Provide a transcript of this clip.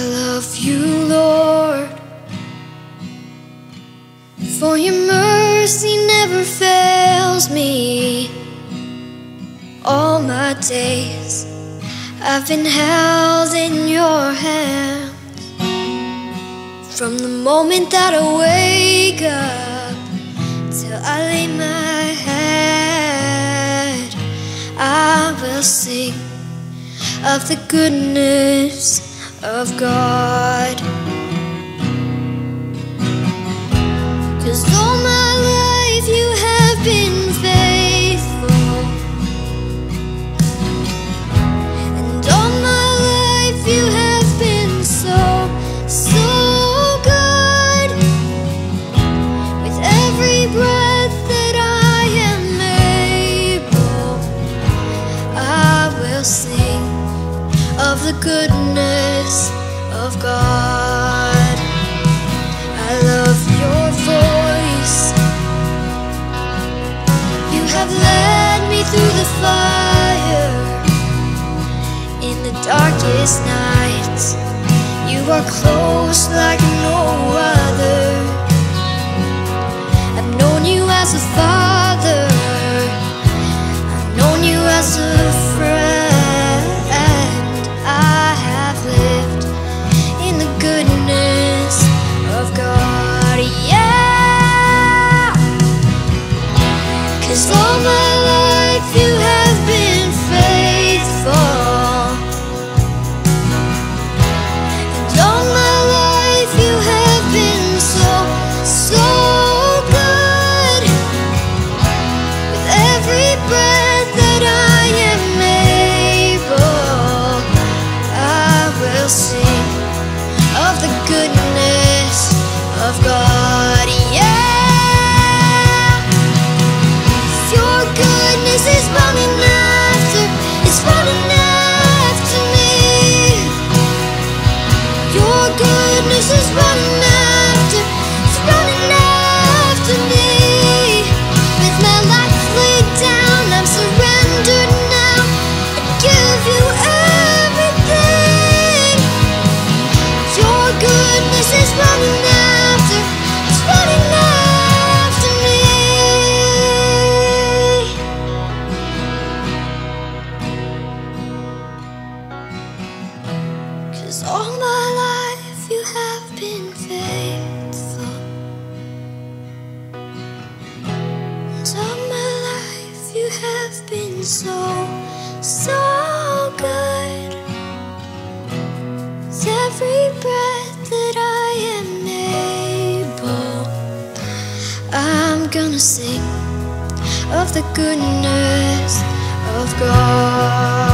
I love you, Lord, for your mercy never fails me. All my days I've been held in your hands. From the moment that I wake up till I lay my head, I will sing of the goodness of God. 'Cause all my life you have been faithful, and all my life you have been so good. With every breath that I am able, I will sing of the goodness of God. I love your voice. You have led me through the fire in the darkest nights. You are close like no other. I've known you as a father, I've known you as a friend. I have lived in the goodness of God, yeah. 'Cause all my life you have been faithful, and all my life you have been so good. With every breath that I am able, I will sing of the goodness of God, yeah. Your goodness is running after, it's running after me. Your goodness is running after, it's running after me. With my life laid down, I'm surrendered now. I give you everything. Your goodness is running after, it's running after me. 'Cause all my life you have been faithful, and all my life you have been so good. With every breath that I am able, I'm gonna sing of the goodness of God.